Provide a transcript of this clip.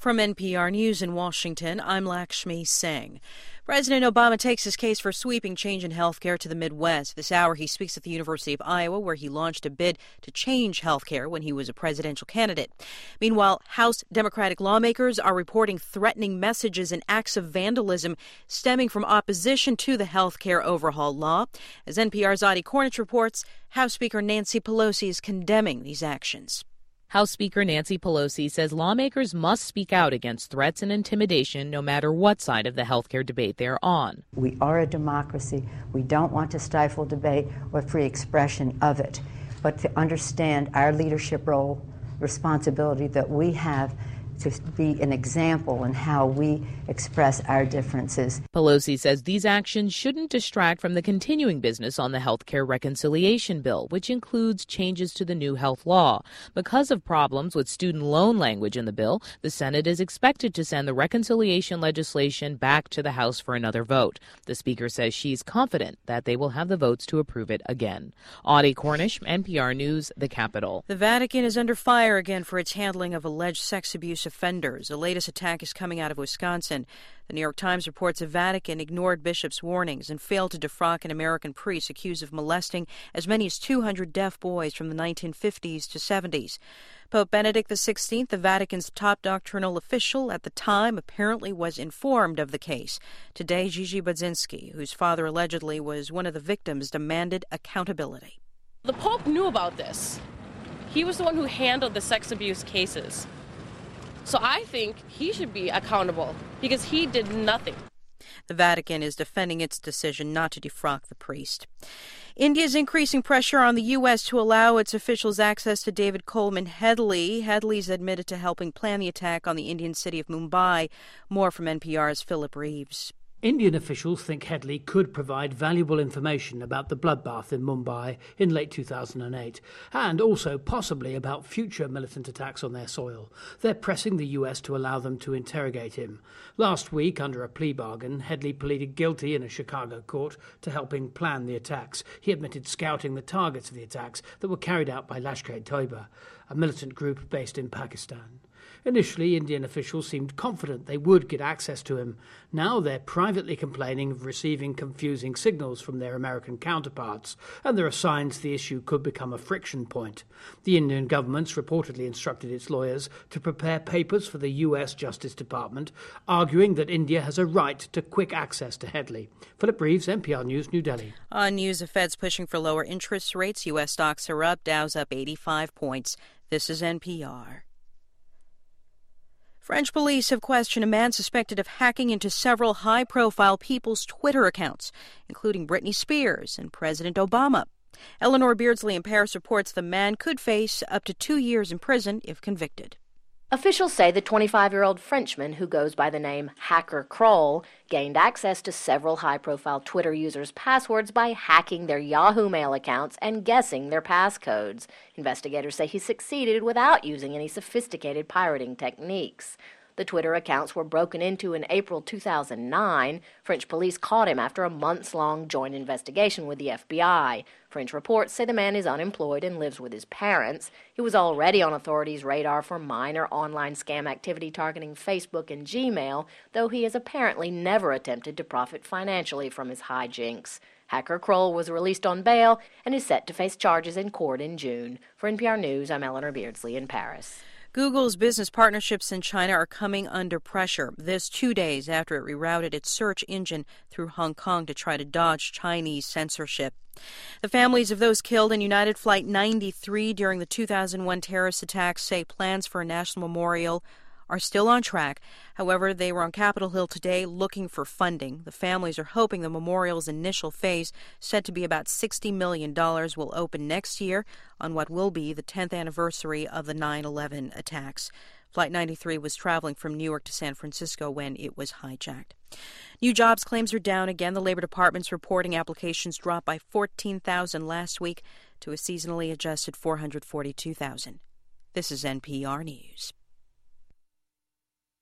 From NPR News in Washington, I'm Lakshmi Singh. President Obama takes his case for sweeping change in health care to the Midwest. This hour, he speaks at the University of Iowa, where he launched a bid to change health care when he was a presidential candidate. Meanwhile, House Democratic lawmakers are reporting threatening messages and acts of vandalism stemming from opposition to the health care overhaul law. As NPR's Adi Cornish reports, House Speaker Nancy Pelosi is condemning these actions. House Speaker Nancy Pelosi says lawmakers must speak out against threats and intimidation no matter what side of the healthcare debate they're on. We are a democracy. We don't want to stifle debate or free expression of it, but to understand our leadership role, responsibility that we have to be an example in how we express our differences. Pelosi says these actions shouldn't distract from the continuing business on the health care reconciliation bill, which includes changes to the new health law. Because of problems with student loan language in the bill, the Senate is expected to send the reconciliation legislation back to the House for another vote. The Speaker says she's confident that they will have the votes to approve it again. Adi Cornish, NPR News, the Capitol. The Vatican is under fire again for its handling of alleged sex abuse offenders. The latest attack is coming out of Wisconsin. The New York Times reports the Vatican ignored bishops' warnings and failed to defrock an American priest accused of molesting as many as 200 deaf boys from the 1950s to 70s. Pope Benedict XVI, the Vatican's top doctrinal official at the time, apparently was informed of the case. Today, Gigi Budzinski, whose father allegedly was one of the victims, demanded accountability. The Pope knew about this. He was the one who handled the sex abuse cases. So I think he should be accountable because he did nothing. The Vatican is defending its decision not to defrock the priest. India is increasing pressure on the U.S. to allow its officials access to David Coleman Headley. Headley's admitted to helping plan the attack on the Indian city of Mumbai. More from NPR's Philip Reeves. Indian officials think Headley could provide valuable information about the bloodbath in Mumbai in late 2008, and also possibly about future militant attacks on their soil. They're pressing the US to allow them to interrogate him. Last week, under a plea bargain, Headley pleaded guilty in a Chicago court to helping plan the attacks. He admitted scouting the targets of the attacks that were carried out by Lashkar-e-Toiba, a militant group based in Pakistan. Initially, Indian officials seemed confident they would get access to him. Now they're privately complaining of receiving confusing signals from their American counterparts, and there are signs the issue could become a friction point. The Indian government's reportedly instructed its lawyers to prepare papers for the U.S. Justice Department, arguing that India has a right to quick access to Headley. Philip Reeves, NPR News, New Delhi. On news, the Fed's pushing for lower interest rates. U.S. stocks are up, Dow's up 85 points. This is NPR. French police have questioned a man suspected of hacking into several high-profile people's Twitter accounts, including Britney Spears and President Obama. Eleanor Beardsley in Paris reports the man could face up to 2 years in prison if convicted. Officials say the 25-year-old Frenchman, who goes by the name Hacker Kroll, gained access to several high-profile Twitter users' passwords by hacking their Yahoo Mail accounts and guessing their passcodes. Investigators say he succeeded without using any sophisticated pirating techniques. The Twitter accounts were broken into in April 2009. French police caught him after a months-long joint investigation with the FBI. French reports say the man is unemployed and lives with his parents. He was already on authorities' radar for minor online scam activity targeting Facebook and Gmail, though he has apparently never attempted to profit financially from his hijinks. Hacker Kroll was released on bail and is set to face charges in court in June. For NPR News, I'm Eleanor Beardsley in Paris. Google's business partnerships in China are coming under pressure. This 2 days after it rerouted its search engine through Hong Kong to try to dodge Chinese censorship. The families of those killed in United Flight 93 during the 2001 terrorist attacks say plans for a national memorial are still on track. However, they were on Capitol Hill today looking for funding. The families are hoping the memorial's initial phase, said to be about $60 million, will open next year on what will be the 10th anniversary of the 9/11 attacks. Flight 93 was traveling from New York to San Francisco when it was hijacked. New jobs claims are down again. The Labor Department's reporting applications dropped by 14,000 last week to a seasonally adjusted 442,000. This is NPR News.